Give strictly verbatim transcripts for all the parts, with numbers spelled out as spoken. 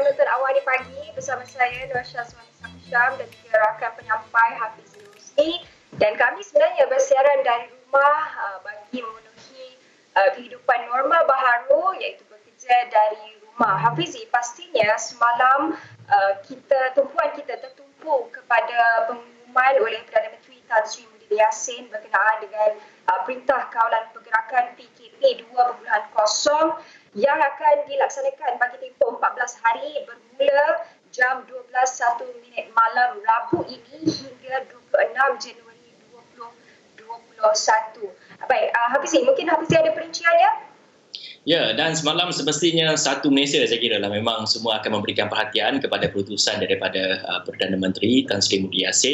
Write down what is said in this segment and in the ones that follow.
sedang menonton Awani Pagi bersama saya Nur Syazwan Syam dan juga rakan penyampai Hafiz Yusri, dan kami sebenarnya bersiaran dari rumah uh, bagi memenuhi uh, kehidupan normal baharu, iaitu bekerja dari rumah. Hafizi, pastinya semalam uh, kita tumpuan kita tertumpu kepada pengumuman oleh Perdana Menteri Tan Sri Muhyiddin Yassin berkenaan dengan uh, Perintah Kawalan Pergerakan P K P dua titik kosong yang akan dilaksanakan bagi tempoh empat belas hari bermula jam dua belas satu minit malam Rabu ini hingga dua puluh enam Januari dua ribu dua puluh satu. Baik, uh, Hafizi, mungkin Hafizi ada perinciannya? Ya, dan semalam semestinya satu Malaysia saya kira lah memang semua akan memberikan perhatian kepada keputusan daripada uh, Perdana Menteri Tan Sri Muhyiddin Yassin.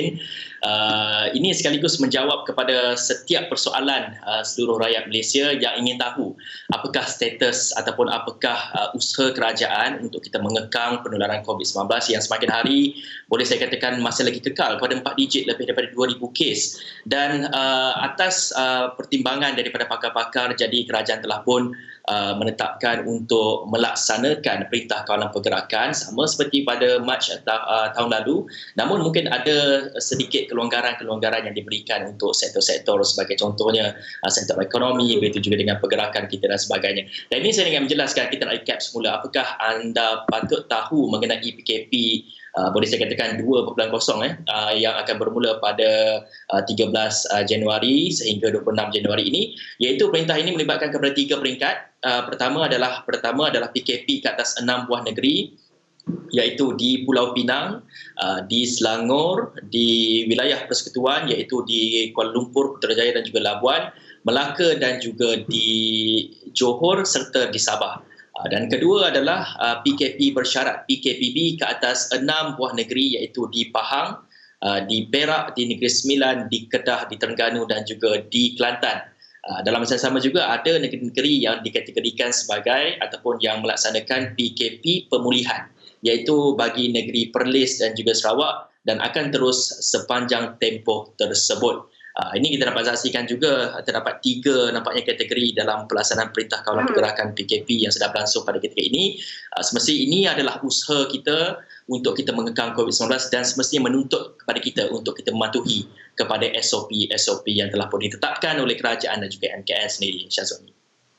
Uh, ini sekaligus menjawab kepada setiap persoalan uh, seluruh rakyat Malaysia yang ingin tahu apakah status ataupun apakah uh, usaha kerajaan untuk kita mengekang penularan COVID sembilan belas yang semakin hari boleh saya katakan masih lagi kekal pada empat digit lebih daripada dua ribu kes. Dan uh, atas uh, pertimbangan daripada pakar-pakar, jadi kerajaan telah pun Uh, menetapkan untuk melaksanakan Perintah Kawalan Pergerakan sama seperti pada Mac ta- uh, tahun lalu, namun mungkin ada sedikit kelonggaran-kelonggaran yang diberikan untuk sektor-sektor sebagai contohnya uh, sektor ekonomi, begitu juga dengan pergerakan kita dan sebagainya. Dan ini saya ingin menjelaskan, kita nak recap semula apakah anda patut tahu mengenai P K P Uh, boleh saya katakan dua titik kosong eh, uh, yang akan bermula pada uh, tiga belas Januari sehingga dua puluh enam Januari ini, iaitu perintah ini melibatkan kepada tiga peringkat. Uh, pertama adalah pertama adalah P K P ke atas enam buah negeri, iaitu di Pulau Pinang, uh, di Selangor, di wilayah Persekutuan iaitu di Kuala Lumpur, Putrajaya dan juga Labuan, Melaka dan juga di Johor serta di Sabah. Dan kedua adalah uh, P K P bersyarat P K P B ke atas enam buah negeri, iaitu di Pahang, uh, di Perak, di Negeri Sembilan, di Kedah, di Terengganu dan juga di Kelantan. Uh, dalam masa sama juga ada negeri-negeri yang dikategorikan sebagai ataupun yang melaksanakan P K P pemulihan, iaitu bagi negeri Perlis dan juga Sarawak, dan akan terus sepanjang tempoh tersebut. Uh, ini kita dapat saksikan juga terdapat tiga nampaknya kategori dalam pelaksanaan Perintah Kawalan Pergerakan P K P yang sedang berlangsung pada ketika ini. Uh, semestinya ini adalah usaha kita untuk kita mengekang COVID sembilan belas dan semestinya menuntut kepada kita untuk kita mematuhi kepada S O P-S O P yang telah pun ditetapkan oleh kerajaan dan juga M K S sendiri. Syazwani.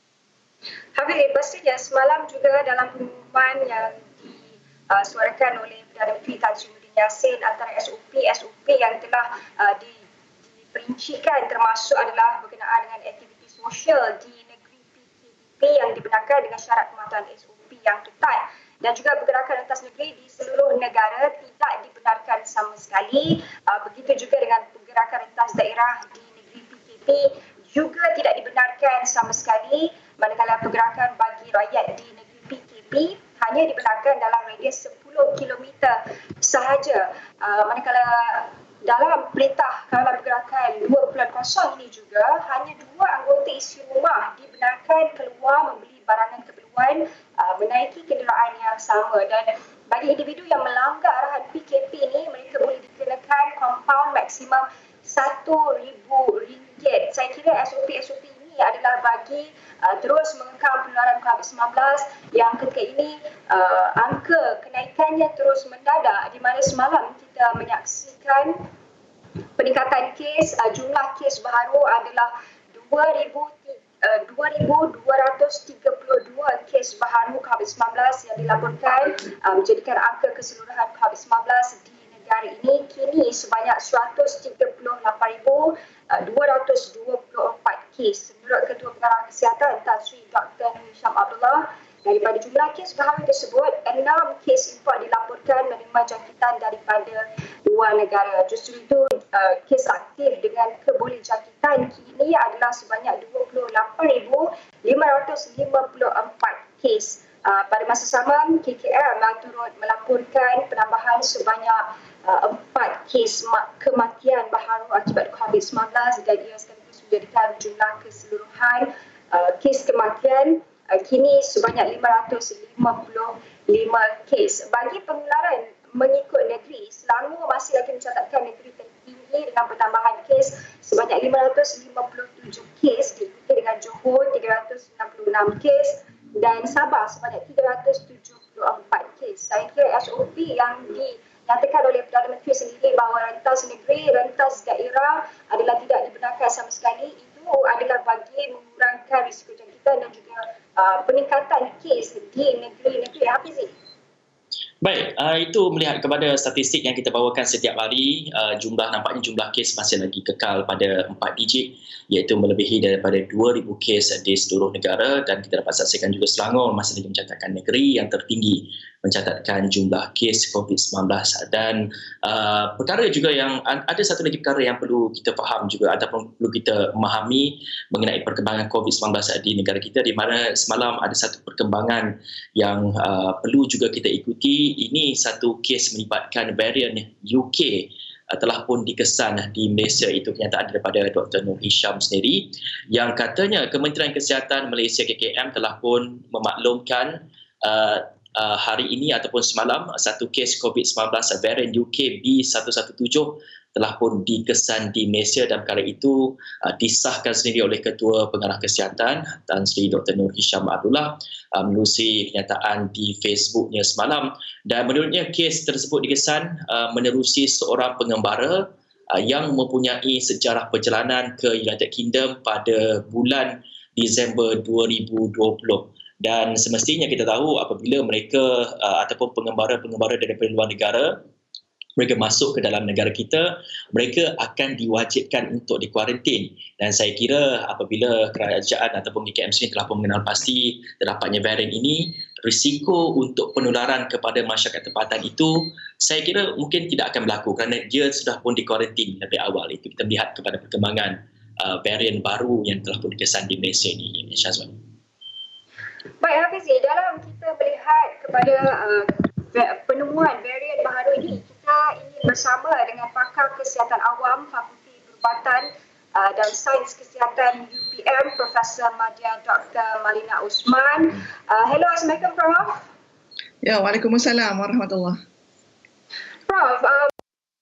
Habis, pastinya semalam juga dalam pengumuman yang disuarakan oleh Perdana Menteri Tan Sri Muhyiddin Yassin, antara S O P-S O P yang telah uh, di perincikan termasuk adalah berkenaan dengan aktiviti sosial di negeri P K P yang dibenarkan dengan syarat pematuhan S O P yang ketat, dan juga pergerakan lintas negeri di seluruh negara tidak dibenarkan sama sekali. Uh, begitu juga dengan pergerakan lintas daerah di negeri P K P juga tidak dibenarkan sama sekali, manakala pergerakan bagi rakyat di negeri P K P hanya dibenarkan dalam radius sepuluh kilometer sahaja. Uh, manakala dalam Perintah Kawalan Pergerakan dua titik kosong ini juga hanya dua anggota isi rumah dibenarkan keluar membeli barangan keperluan uh, menaiki kenderaan yang sama, dan bagi individu yang melanggar arahan P K P ini, mereka boleh dikenakan kompaun maksimum satu ribu ringgit. Saya kira S O P-S O P ini adalah bagi uh, terus mengekang penularan COVID sembilan belas yang ketika ini uh, angka kenaikannya terus mendadak, di mana semalam kita menyaksikan peningkatan kes, uh, jumlah kes baharu adalah dua ribu dua ratus tiga puluh dua kes baharu COVID sembilan belas yang dilaporkan, uh, menjadikan angka keseluruhan COVID sembilan belas di negara ini kini sebanyak seratus tiga puluh lapan ribu dua ratus dua puluh empat kes. Menurut Ketua Pengarah Kesihatan Tan Sri Doktor Hisham Abdullah, daripada jumlah kes baharu tersebut, enam kes import dilaporkan menerima jangkitan daripada luar negara. Justru itu, uh, kes aktif dengan kebolehjangkitan kini adalah sebanyak dua puluh lapan ribu lima ratus lima puluh empat kes. Uh, pada masa sama, K K M turut melaporkan penambahan sebanyak uh, empat kes ma- kematian baharu akibat COVID sembilan belas, dan ia sekaligus menjadikan jumlah keseluruhan uh, kes kematian uh, kini sebanyak lima ratus lima puluh lima kes. Bagi penularan mengikut negeri, Selangor masih lagi mencatatkan negeri tertinggi dengan pertambahan kes sebanyak lima ratus lima puluh tujuh kes, diikuti dengan Johor tiga ratus enam puluh enam kes dan Sabah sebanyak tiga ratus tujuh puluh empat kes. saya kira S O P yang dinyatakan oleh Perdana Menteri sendiri bahawa rentas negeri, rentas daerah adalah tidak dibenarkan sama sekali. Itu adalah bagi mengurangkan risiko jangkitan dan juga uh, peningkatan kes di negeri-negeri. Hafizi. Baik, uh, itu melihat kepada statistik yang kita bawakan setiap hari, uh, jumlah nampaknya jumlah kes masih lagi kekal pada empat digit, iaitu melebihi daripada dua ribu kes di seluruh negara, dan kita dapat saksikan juga Selangor masih lagi mencatatkan negeri yang tertinggi mencatatkan jumlah kes covid sembilan belas. Dan uh, perkara juga yang ada satu lagi perkara yang perlu kita faham juga ataupun perlu kita memahami mengenai perkembangan covid sembilan belas di negara kita, di mana semalam ada satu perkembangan yang uh, perlu juga kita ikuti. Ini satu kes melibatkan varian U K uh, telah pun dikesan di Malaysia. Itu kenyataan daripada Doktor Nur Hisham sendiri, yang katanya Kementerian Kesihatan Malaysia K K M telah pun memaklumkan uh, uh, hari ini ataupun semalam satu kes covid sembilan belas varian U K B satu satu tujuh telah pun dikesan di Malaysia, dan perkara itu uh, disahkan sendiri oleh Ketua Pengarah Kesihatan Tan Sri Doktor Nur Hisham Abdullah uh, menerusi kenyataan di Facebooknya semalam. Dan menurutnya kes tersebut dikesan uh, menerusi seorang pengembara uh, yang mempunyai sejarah perjalanan ke United Kingdom pada bulan Disember dua ribu dua puluh. Dan semestinya kita tahu apabila mereka uh, ataupun pengembara-pengembara daripada luar negara mereka masuk ke dalam negara kita, mereka akan diwajibkan untuk dikuarantin. Dan saya kira apabila kerajaan ataupun K K M sendiri telah pun mengenal pasti terdapatnya varian ini, risiko untuk penularan kepada masyarakat tempatan itu saya kira mungkin tidak akan berlaku kerana dia sudah pun dikuarantin lebih awal. Itu kita melihat kepada perkembangan uh, varian baru yang telah pun dikesan di Malaysia ini, Syazwan. Baik Hafizi, dalam kita melihat kepada uh, penemuan varian baru ini, kita ingin bersama dengan pakar kesihatan awam Fakulti Perubatan uh, dan Sains Kesihatan U P M, Profesor Madya Doktor Malina Usman. Uh, hello, Assalamualaikum Prof. Ya, Waalaikumsalam warahmatullahi. Prof, um,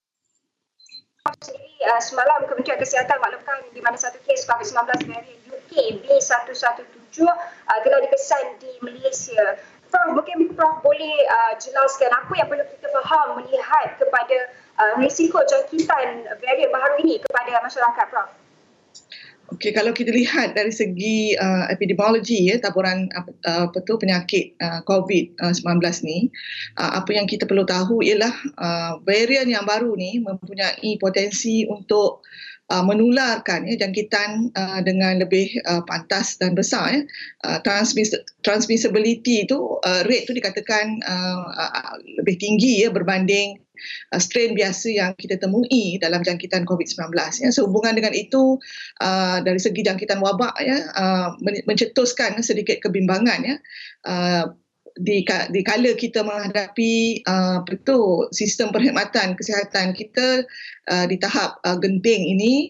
sendiri uh, semalam Kementerian Kesihatan maklumkan di mana satu kes covid sembilan belas varian U K B satu satu tujuh uh, telah dikesan di Malaysia. Prof, mungkin Prof boleh uh, jelaskan apa yang perlu kita faham melihat kepada uh, risiko jangkitan varian baru ini kepada masyarakat, Prof? Okey, kalau kita lihat dari segi uh, epidemiologi, ya, taburan uh, apa tu penyakit uh, covid sembilan belas ni, uh, apa yang kita perlu tahu ialah uh, varian yang baru ni mempunyai potensi untuk Uh, menularkan ya, jangkitan uh, dengan lebih uh, pantas dan besar. Ya. Uh, transmiss- transmissibility tu, uh, rate tu dikatakan uh, uh, lebih tinggi ya, berbanding uh, strain biasa yang kita temui dalam jangkitan covid sembilan belas. Ya. Sehubungan dengan itu, uh, dari segi jangkitan wabak, ya, uh, mencetuskan sedikit kebimbangan. Ya. Uh, di di kala kita menghadapi uh, betul sistem perkhidmatan kesihatan kita uh, di tahap uh, genting ini,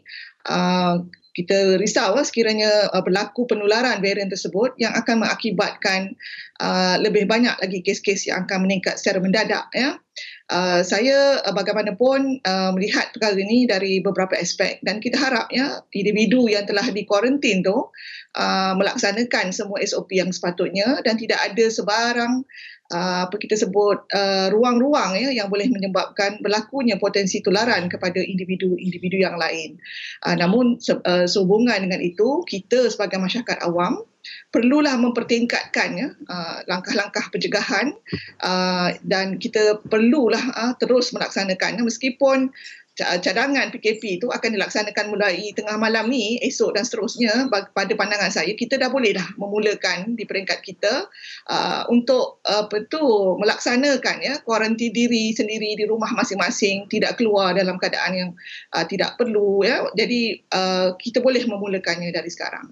uh, kita risau uh, sekiranya uh, berlaku penularan varian tersebut yang akan mengakibatkan uh, lebih banyak lagi kes-kes yang akan meningkat secara mendadak. Ya. Uh, saya uh, bagaimanapun uh, melihat perkara ini dari beberapa aspek, dan kita harap ya individu yang telah dikuarantin tu uh, melaksanakan semua S O P yang sepatutnya dan tidak ada sebarang uh, apa kita sebut uh, ruang-ruang ya yang boleh menyebabkan berlakunya potensi tularan kepada individu-individu yang lain. Uh, namun se- uh, sehubungan dengan itu, kita sebagai masyarakat awam perlulah mempertingkatkan ya, uh, langkah-langkah pencegahan, uh, dan kita perlulah uh, terus melaksanakan, meskipun cadangan P K P itu akan dilaksanakan mulai tengah malam ni, esok dan seterusnya. Pada pandangan saya, kita dah boleh dah memulakan di peringkat kita uh, untuk uh, apa tu melaksanakan ya kuarantin diri sendiri di rumah masing-masing, tidak keluar dalam keadaan yang uh, tidak perlu ya. Jadi uh, kita boleh memulakannya dari sekarang.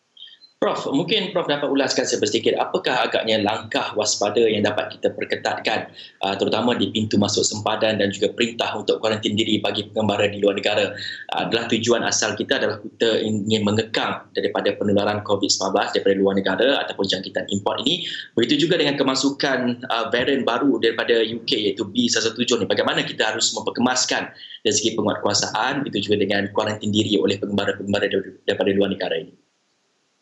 Prof, mungkin Prof dapat ulaskan sedikit apakah agaknya langkah waspada yang dapat kita perketatkan uh, terutama di pintu masuk sempadan dan juga perintah untuk kuarantin diri bagi pengembara di luar negara. Uh, adalah tujuan asal kita adalah kita ingin mengekang daripada penularan covid sembilan belas daripada luar negara ataupun jangkitan import ini. Begitu juga dengan kemasukan uh, varian baru daripada U K iaitu B satu satu tujuh ni. Bagaimana kita harus memperkemaskan dari segi penguatkuasaan, begitu juga dengan kuarantin diri oleh pengembara-pengembara daripada luar negara ini.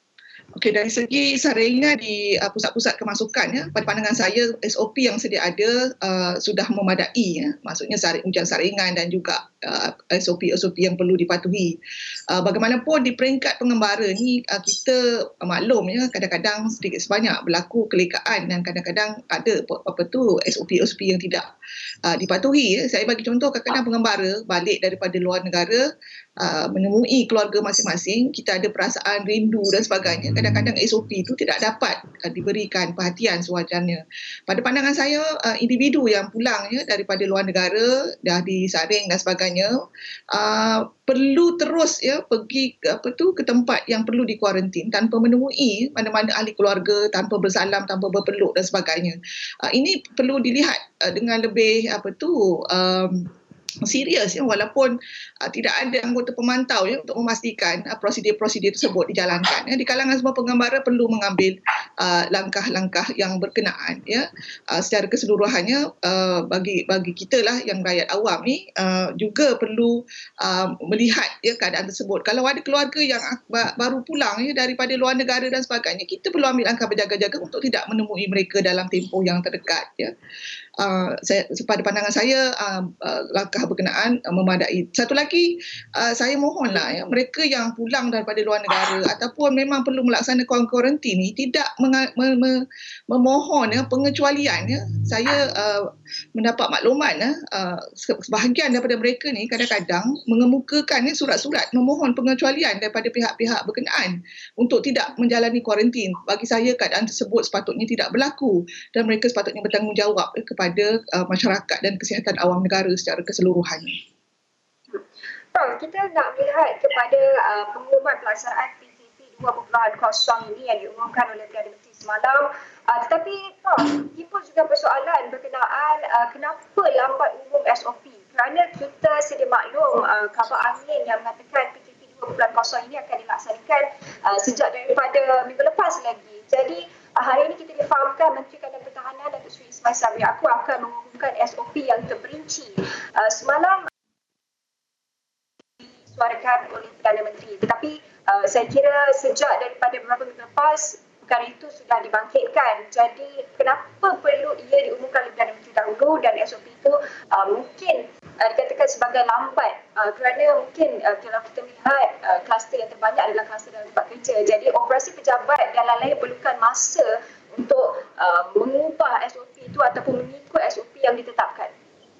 Okey, dari segi saringan di uh, pusat-pusat kemasukan ya, pada pandangan saya S O P yang sedia ada uh, sudah memadai ya. Maksudnya saring, ujian saringan dan juga uh, S O P-S O P yang perlu dipatuhi. Uh, bagaimanapun di peringkat pengembara ni uh, kita uh, maklum ya, kadang-kadang sedikit sebanyak berlaku kelekaan dan kadang-kadang ada apa tu S O P-S O P yang tidak uh, dipatuhi ya. Saya bagi contoh, kadang-kadang pengembara balik daripada luar negara Uh, menemui keluarga masing-masing, kita ada perasaan rindu dan sebagainya. Kadang-kadang S O P itu tidak dapat uh, diberikan perhatian sewajarnya. Pada pandangan saya, uh, individu yang pulang ya daripada luar negara, dah disaring dan sebagainya, uh, perlu terus ya pergi ke, apa tu, ke tempat yang perlu dikuarantin tanpa menemui mana-mana ahli keluarga, tanpa bersalam, tanpa berpeluk dan sebagainya. Uh, ini perlu dilihat uh, dengan lebih apa tu um, serius ya, walaupun uh, tidak ada anggota pemantau ya untuk memastikan uh, prosedur-prosedur tersebut dijalankan ya. Di kalangan semua pengembara perlu mengambil uh, langkah-langkah yang berkenaan ya. Uh, secara keseluruhannya uh, bagi bagi kita lah yang rakyat awam ni uh, juga perlu uh, melihat ya keadaan tersebut. Kalau ada keluarga yang uh, baru pulang ya daripada luar negara dan sebagainya, kita perlu ambil langkah berjaga-jaga untuk tidak menemui mereka dalam tempoh yang terdekat ya. Uh, saya, pada pandangan saya uh, uh, langkah berkenaan uh, memadai. Satu lagi, uh, saya mohonlah ya, mereka yang pulang daripada luar negara ataupun memang perlu melaksanakan kuarantin ni tidak menga- me- me- memohon ya pengecualian ya. Saya uh, mendapat maklumat ya, uh, sebahagian daripada mereka ni kadang-kadang mengemukakan ya, surat-surat memohon pengecualian daripada pihak-pihak berkenaan untuk tidak menjalani kuarantin. Bagi saya keadaan tersebut sepatutnya tidak berlaku dan mereka sepatutnya bertanggungjawab ya, kepada kepada uh, masyarakat dan kesihatan awam negara secara keseluruhannya. Prof, kita nak melihat kepada uh, pengumuman pelaksanaan P K P dua titik kosong ini yang diumumkan oleh Perdana Menteri semalam. Uh, tetapi Prof, timbul juga persoalan berkenaan uh, kenapa lambat umum S O P? Kerana kita sedia maklum uh, khabar angin yang mengatakan P K P dua titik kosong ini akan dilaksanakan uh, sejak daripada minggu lepas lagi. Jadi uh, hari ini kita difahamkan Menteri Kanan Pertahanan Datuk Seri Ismail Sabri Yaakob akan mengumumkan S O P yang terperinci. Uh, semalam disuarakan oleh Perdana Menteri. Tetapi uh, saya kira sejak daripada beberapa minggu lepas perkara itu sudah dibangkitkan. Jadi kenapa perlu ia diumumkan oleh Perdana Menteri dahulu dan S O P itu uh, mungkin uh, dikatakan sebagai lambat uh, kerana mungkin uh, kalau kita melihat uh, kluster yang terbanyak adalah kluster dalam tempat kerja. Jadi operasi pejabat dan lain-lain perlukan masa untuk uh, mengubah S O P itu ataupun mengikut S O P yang ditetapkan.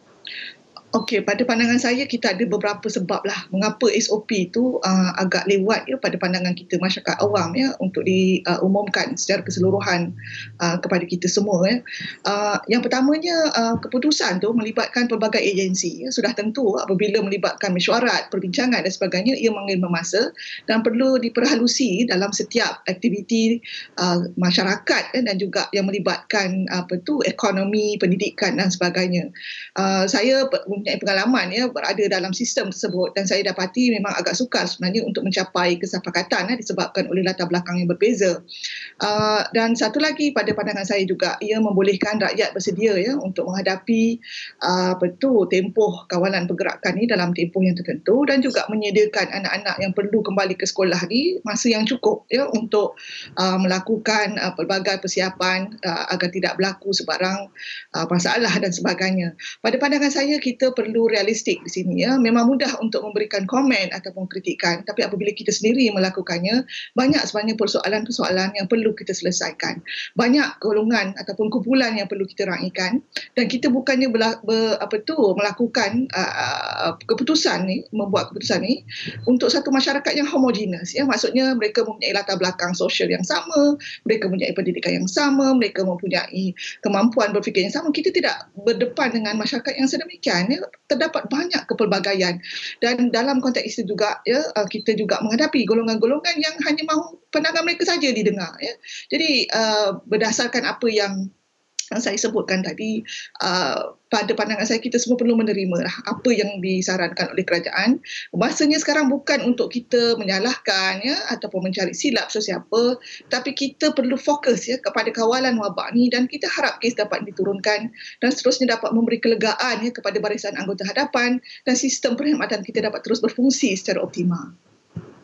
Okey, pada pandangan saya kita ada beberapa sebab lah mengapa S O P itu uh, agak lewat ya pada pandangan kita masyarakat awam ya untuk diumumkan uh, secara keseluruhan uh, kepada kita semua ya. Uh, yang pertamanya uh, keputusan tu melibatkan pelbagai agensi ya. Sudah tentu apabila melibatkan mesyuarat, perbincangan dan sebagainya, ia mengambil masa dan perlu diperhalusi dalam setiap aktiviti uh, masyarakat ya, dan juga yang melibatkan apa tu ekonomi, pendidikan dan sebagainya. Uh, saya mempunyai pengalaman ya berada dalam sistem tersebut dan saya dapati memang agak sukar sebenarnya untuk mencapai kesepakatan ya, disebabkan oleh latar belakang yang berbeza. Uh, dan satu lagi pada pandangan saya juga, ia membolehkan rakyat bersedia ya untuk menghadapi uh, betul tempoh kawalan pergerakan ni dalam tempoh yang tertentu dan juga menyediakan anak-anak yang perlu kembali ke sekolah ni masa yang cukup ya untuk uh, melakukan uh, pelbagai persiapan uh, agar tidak berlaku sebarang uh, masalah dan sebagainya. Pada pandangan saya kita perlu realistik di sini ya. Memang mudah untuk memberikan komen ataupun kritikan, tapi apabila kita sendiri melakukannya, banyak sebenarnya persoalan-persoalan yang perlu kita selesaikan. Banyak golongan ataupun kumpulan yang perlu kita raikan dan kita bukannya ber, ber, apa tu melakukan uh, keputusan ni, membuat keputusan ni untuk satu masyarakat yang homogenes ya. Maksudnya mereka mempunyai latar belakang sosial yang sama, mereka mempunyai pendidikan yang sama, mereka mempunyai kemampuan berfikir yang sama. Kita tidak berdepan dengan masyarakat yang sedemikian ya. Terdapat banyak kepelbagaian dan dalam konteks itu juga ya kita juga menghadapi golongan-golongan yang hanya mahu pandangan mereka saja didengar ya. Jadi uh, berdasarkan apa yang saya sebutkan tadi, uh, pada pandangan saya kita semua perlu menerima lah apa yang disarankan oleh kerajaan. Masanya sekarang bukan untuk kita menyalahkan ya ataupun mencari silap sesiapa, tapi kita perlu fokus ya kepada kawalan wabak ni dan kita harap kes dapat diturunkan dan seterusnya dapat memberi kelegaan ya kepada barisan anggota hadapan dan sistem perkhidmatan kita dapat terus berfungsi secara optimal.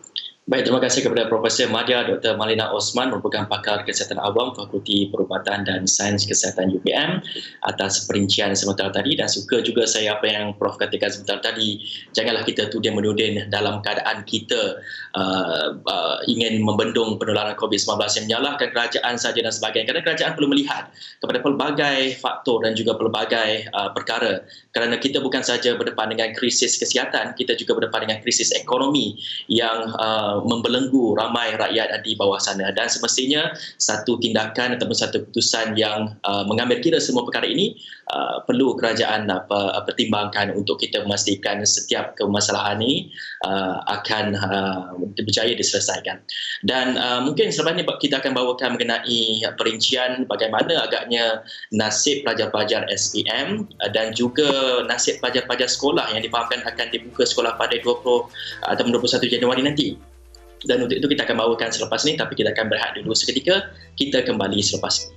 Baik, terima kasih kepada Profesor Madya Doktor Malina Osman, merupakan pakar kesihatan awam Fakulti Perubatan dan Sains Kesihatan U P M, atas perincian sebentar tadi. Dan suka juga saya apa yang Prof katakan sebentar tadi, janganlah kita tuding-menuding dalam keadaan kita uh, uh, ingin membendung penularan covid sembilan belas, yang menyalahkan kerajaan saja dan sebagainya, kerana kerajaan perlu melihat kepada pelbagai faktor dan juga pelbagai uh, perkara, kerana kita bukan saja berdepan dengan krisis kesihatan, kita juga berdepan dengan krisis ekonomi yang uh, membelenggu ramai rakyat di bawah sana. Dan semestinya satu tindakan ataupun satu keputusan yang uh, mengambil kira semua perkara ini uh, perlu kerajaan uh, pertimbangkan untuk kita memastikan setiap kemasalahan ini uh, akan uh, berjaya diselesaikan. Dan uh, mungkin selepas ini kita akan bawakan mengenai perincian bagaimana agaknya nasib pelajar-pelajar S P M uh, dan juga nasib pelajar-pelajar sekolah yang difahamkan akan dibuka sekolah pada dua puluh atau dua puluh satu Januari nanti. Dan untuk itu kita akan bawakan selepas ini, tapi kita akan berehat dulu seketika. Kita kembali selepas ini.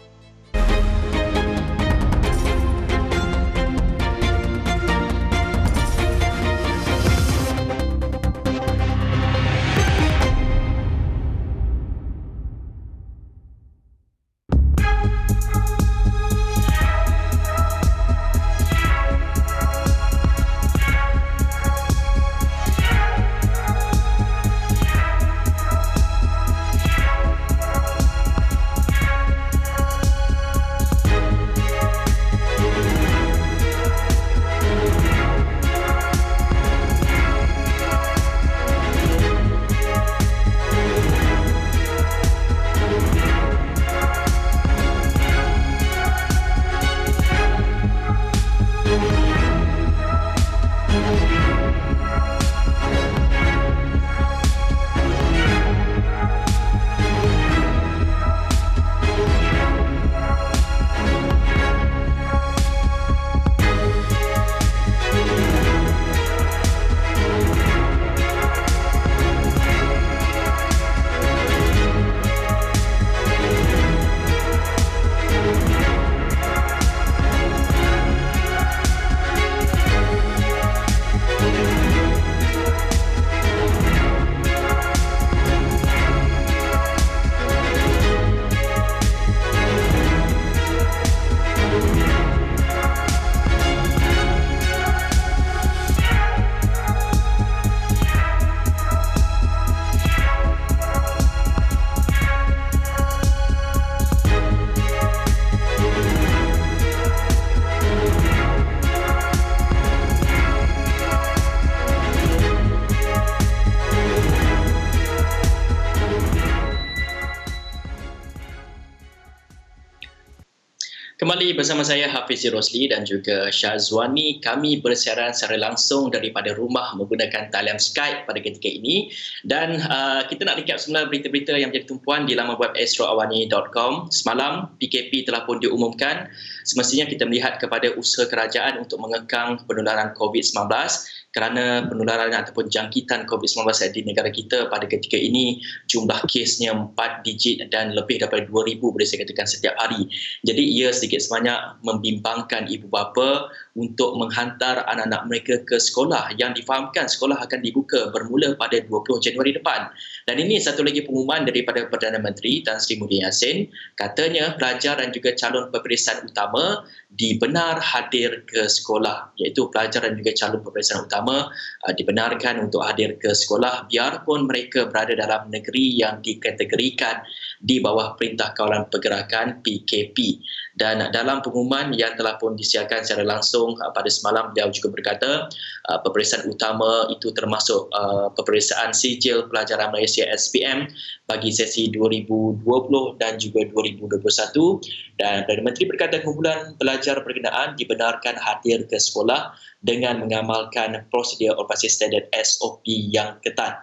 Kembali bersama saya Hafiz Rosli dan juga Syazwani. Kami bersiaran secara langsung daripada rumah menggunakan talian Skype pada ketika ini. Dan uh, kita nak recap semula berita-berita yang menjadi tumpuan di laman web astro awani dot com. Semalam P K P telah pun diumumkan. Semestinya kita melihat kepada usaha kerajaan untuk mengekang penularan covid sembilan belas, kerana penularan ataupun jangkitan covid sembilan belas di negara kita pada ketika ini jumlah kesnya empat digit dan lebih daripada dua ribu boleh saya katakan setiap hari. Jadi ia sedikit sebanyak membimbangkan ibu bapa untuk menghantar anak-anak mereka ke sekolah yang difahamkan sekolah akan dibuka bermula pada dua puluh Januari depan. Dan ini satu lagi pengumuman daripada Perdana Menteri Tan Sri Muhyiddin Yassin, katanya pelajar dan juga calon peperiksaan utama dibenar hadir ke sekolah, iaitu pelajar dan juga calon peperiksaan utama uh, dibenarkan untuk hadir ke sekolah biarpun mereka berada dalam negeri yang dikategorikan di bawah Perintah Kawalan Pergerakan P K P. Dan dalam pengumuman yang telah pun disiarkan secara langsung uh, pada semalam, beliau juga berkata uh, peperiksaan utama itu termasuk uh, peperiksaan sijil pelajaran Malaysia S P M bagi sesi dua ribu dua puluh dan juga dua ribu dua puluh satu. Dan Perdana Menteri berkata kumpulan pelajar berkenaan dibenarkan hadir ke sekolah dengan mengamalkan prosedur operasi standard S O P yang ketat.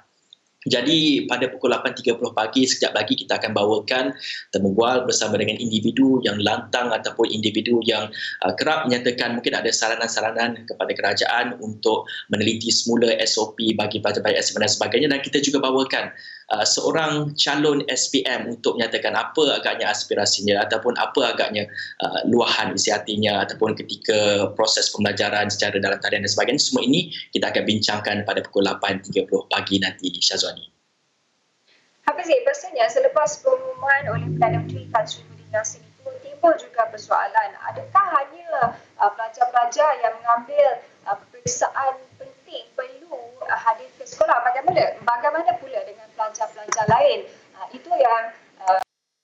Jadi pada pukul lapan tiga puluh pagi sekejap lagi kita akan bawakan temubual bersama dengan individu yang lantang ataupun individu yang uh, kerap menyatakan mungkin ada saranan-saranan kepada kerajaan untuk meneliti semula S O P bagi pelajar-pelajar S M dan sebagainya. Dan kita juga bawakan uh, seorang calon S P M untuk menyatakan apa agaknya aspirasinya ataupun apa agaknya uh, luahan isi hatinya ataupun ketika proses pembelajaran secara dalam talian dan sebagainya. Semua ini kita akan bincangkan pada pukul lapan tiga puluh pagi nanti, Syazwani. Hafiz, biasanya selepas pengumuman oleh Perdana Menteri Tan Sri Muhyiddin Yassin itu timbul juga persoalan, adakah hanya uh, pelajar-pelajar yang mengambil uh, peperiksaan penting perlu uh, hadir ke sekolah? Bagaimana bagaimana pula dengan pelajar-pelajar lain? Uh, itu yang uh,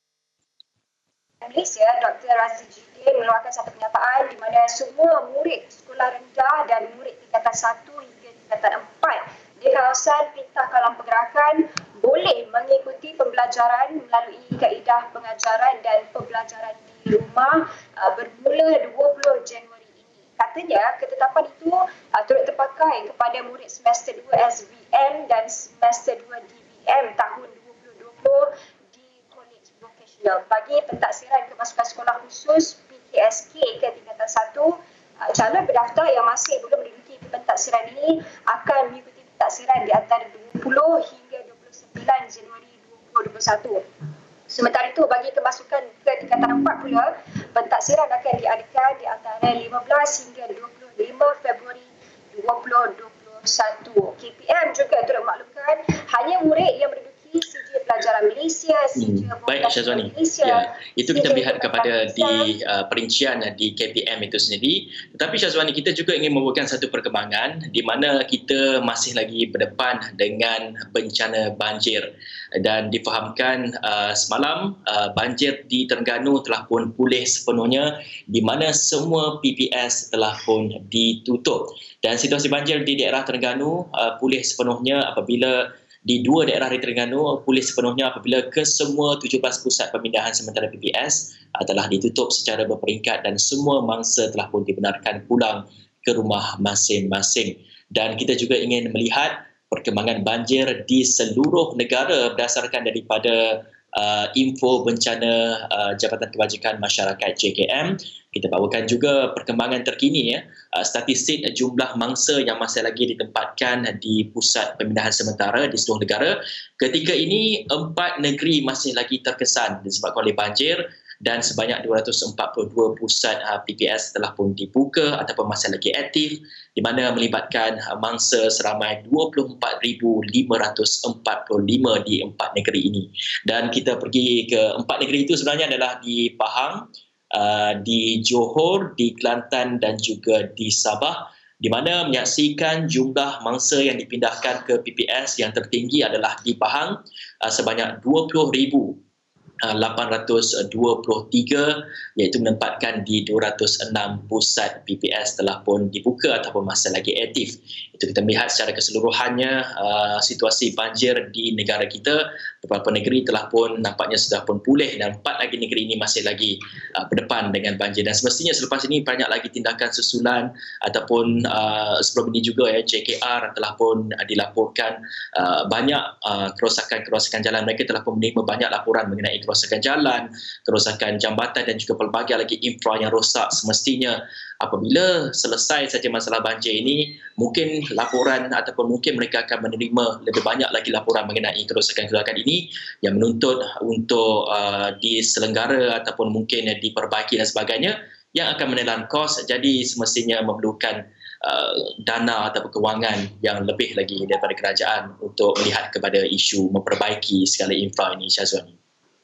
Malaysia, Doktor Razif Jidin mengeluarkan satu pernyataan di mana semua murid sekolah rendah dan murid tingkatan satu hingga tingkatan empat di kawasan Pintah Kalang Pergerakan boleh mengikuti pembelajaran melalui kaedah pengajaran dan pembelajaran di rumah uh, bermula dua puluh Januari ini. Katanya ketetapan itu uh, turut terpakai kepada murid semester dua S B M dan semester dua D B M tahun dua ribu dua puluh di Kolej Vocational. Bagi pentaksiran kemasukan sekolah khusus P K S K ke tingkatan satu, uh, calon pendaftar yang masih belum menduduki pentaksiran ini akan mengikuti pentaksiran di antara dua puluh hingga dua puluh sembilan Januari dua ribu dua puluh satu. Sementara itu, bagi kemasukan ke tingkatan empat pula, pentaksiran akan diadakan di antara lima belas hingga dua puluh lima Februari dua ribu dua puluh satu. K P M juga turut maklumkan hanya murid yang menduduki sijil pelajaran Malaysia, sijil hmm. Baik, Syazwani. Malaysia. Ya, itu kita melihat kepada di uh, perincian uh, di K P M itu sendiri. Tetapi Syazwani, kita juga ingin membawakan satu perkembangan di mana kita masih lagi berdepan dengan bencana banjir. Dan difahamkan uh, semalam uh, banjir di Terengganu telah pun pulih sepenuhnya di mana semua P P S telah pun ditutup. Dan situasi banjir di daerah Terengganu uh, pulih sepenuhnya apabila di dua daerah di Terengganu pulih sepenuhnya apabila kesemua tujuh belas pusat pemindahan sementara P P S uh, telah ditutup secara berperingkat dan semua mangsa telah pun dibenarkan pulang ke rumah masing-masing. Dan kita juga ingin melihat perkembangan banjir di seluruh negara berdasarkan daripada uh, info bencana uh, Jabatan Kebajikan Masyarakat J K M. Kita bawakan juga perkembangan terkini ya, uh, statistik jumlah mangsa yang masih lagi ditempatkan di pusat pemindahan sementara di seluruh negara. Ketika ini empat negeri masih lagi terkesan disebabkan oleh banjir dan sebanyak dua ratus empat puluh dua pusat uh, P P S telah pun dibuka ataupun masih lagi aktif di mana melibatkan uh, mangsa seramai dua puluh empat ribu lima ratus empat puluh lima di empat negeri ini. Dan kita pergi ke empat negeri itu sebenarnya adalah di Pahang, uh, di Johor, di Kelantan dan juga di Sabah, di mana menyaksikan jumlah mangsa yang dipindahkan ke P P S yang tertinggi adalah di Pahang uh, sebanyak dua puluh ribu lapan ratus dua puluh tiga, iaitu menempatkan di dua ratus enam pusat P P S telah pun dibuka ataupun masih lagi aktif. Itu kita melihat secara keseluruhannya uh, situasi banjir di negara kita. Beberapa negeri telah pun nampaknya sudah pun pulih dan empat lagi negeri ini masih lagi uh, berdepan dengan banjir. Dan semestinya selepas ini banyak lagi tindakan susulan ataupun uh, sebelum ini juga ya J K R telah pun uh, dilaporkan uh, banyak uh, kerosakan-kerosakan jalan. Mereka telah pun menerima banyak laporan mengenai kerosakan jalan, kerosakan jambatan dan juga pelbagai lagi infra yang rosak. Semestinya apabila selesai saja masalah banjir ini, mungkin laporan ataupun mungkin mereka akan menerima lebih banyak lagi laporan mengenai kerosakan-kerosakan ini yang menuntut untuk uh, diselenggara ataupun mungkin diperbaiki dan sebagainya yang akan menelan kos. Jadi semestinya memerlukan uh, dana ataupun kewangan yang lebih lagi daripada kerajaan untuk melihat kepada isu memperbaiki segala infra ini, Syazwani.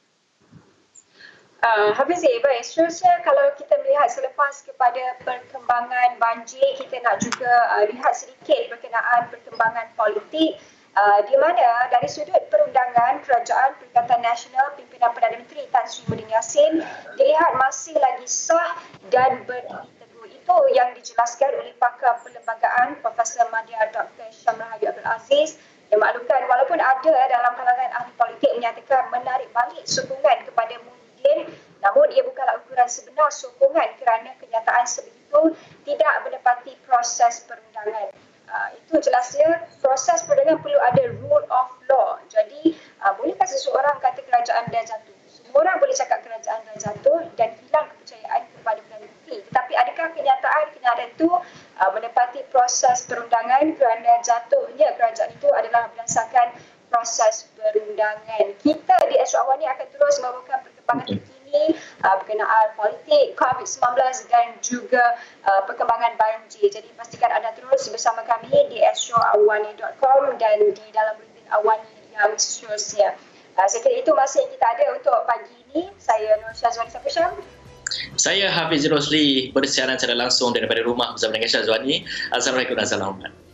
Uh, Hafiz, baik. Seterusnya kalau kita melihat selepas kepada perkembangan banjir, kita nak juga uh, lihat sedikit berkenaan perkembangan politik uh, di mana dari sudut perundangan Kerajaan Perikatan Nasional pimpinan Perdana Menteri Tan Sri Muhyiddin Yassin dilihat masih lagi sah dan berdiri teguh. Itu yang dijelaskan oleh pakar perlembagaan Profesor Madya Doktor Syam Rahayu Abdul Aziz yang maklumkan walaupun ada dalam kalangan ahli politik menyatakan menarik balik sokongan kepada Muhyiddin, namun ia bukanlah ukuran sebenar sokongan kerana kenyataan sebegitu tidak menepati proses perundangan. Uh, itu jelasnya proses perundangan perlu ada rule of law. Jadi uh, bolehkah seseorang kata kerajaan dah jatuh? Semua orang boleh cakap kerajaan dah jatuh dan hilang kepercayaan kepada Perdana Menteri. Tetapi adakah kenyataan-kenyataan itu uh, menepati proses perundangan kerana jatuhnya kerajaan itu adalah berdasarkan proses perundangan? Kita di Astro Awani akan terus membawakan perkembangan terkini uh, berkenaan politik, covid sembilan belas dan juga uh, perkembangan banjir. Jadi pastikan anda terus bersama kami di astro awani dot com dan di dalam buletin Awani yang seterusnya. Uh, saya kira itu masa yang kita ada untuk pagi ini. Saya Nur Syazwani Safisyam. Saya Hafiz Rosli bersiaran secara langsung daripada rumah bersama dengan Syazwani. Assalamualaikum dan salam hormat.